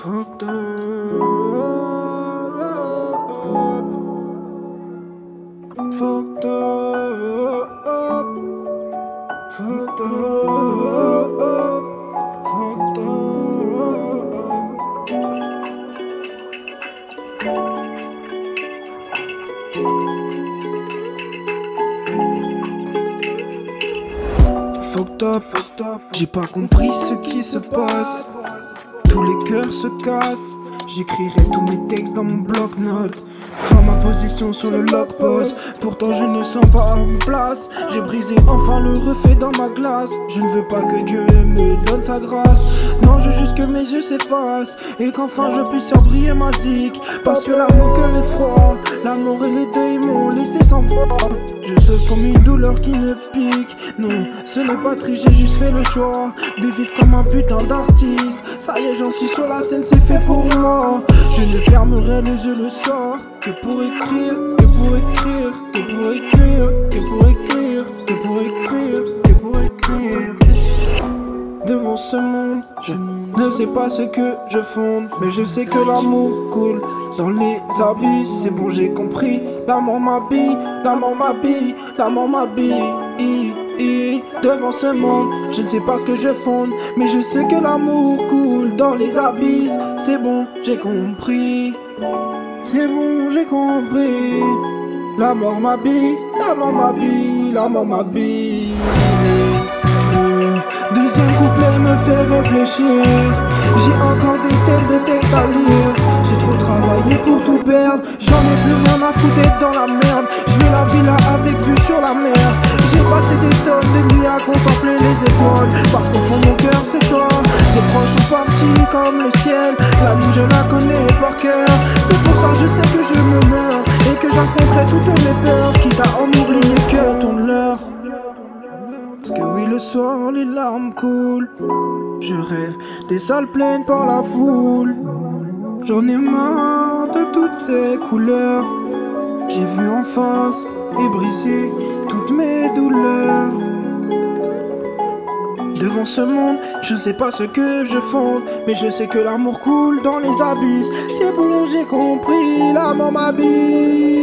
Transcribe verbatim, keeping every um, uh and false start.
Fucked up. Fucked up. Fucked up. Fucked up. Fucked up. J'ai pas compris ce qui se passe. Tous les cœurs se cassent. J'écrirai tous mes textes dans mon bloc-notes. Je vois ma position sur le log-post. Pourtant je ne sens pas à ma place. J'ai brisé enfin le reflet dans ma glace. Je ne veux pas que Dieu me donne sa grâce. Non, je veux juste que mes yeux s'effacent. Et qu'enfin je puisse faire briller ma zik. Parce que là mon cœur est froid. L'amour et les deuils m'ont laissé sans foi. Je sais comme une douleur qui me pique. Non, ce n'est pas triste, j'ai juste fait le choix de vivre comme un putain d'artiste. Ça y est, j'en suis sur la scène, c'est fait pour moi. Je ne fermerai les yeux le soir que pour écrire, que pour écrire, que pour écrire, que pour écrire, que pour écrire, que pour écrire. Devant ce monde, je ne sais pas ce que je fonde, mais je sais que l'amour coule dans les abysses. C'est bon, j'ai compris. L'amour m'habille, l'amour m'habille, l'amour m'habille. Devant ce monde, je ne sais pas ce que je fonde, mais je sais que l'amour coule dans les abysses. C'est bon, j'ai compris. C'est bon, j'ai compris. La mort m'habille, la mort m'habille, la mort m'habille. Le deuxième couplet me fait réfléchir. J'ai encore des têtes de textes à lire. J'ai trop travaillé pour tout perdre. J'en ai plus rien à foutre d'être dans la merde. Je veux la villa avec vue sur la mer. J'ai passé des tonnes de nuits à contempler les étoiles. Parce qu'au fond mon cœur c'est toi. Des proches sont partis comme le ciel. La lune je la connais par cœur. C'est pour ça je sais que je me meurs. Et que j'affronterai toutes mes peurs. Quitte à en oublier que ton leurre. Parce que oui le soir les larmes coulent. Je rêve des salles pleines par la foule. J'en ai marre de toutes ces couleurs. J'ai vu en face et brisé toutes mes douleurs. Devant ce monde, je ne sais pas ce que je fonde, mais je sais que l'amour coule dans les abysses. C'est bon, j'ai compris, l'amour m'habille.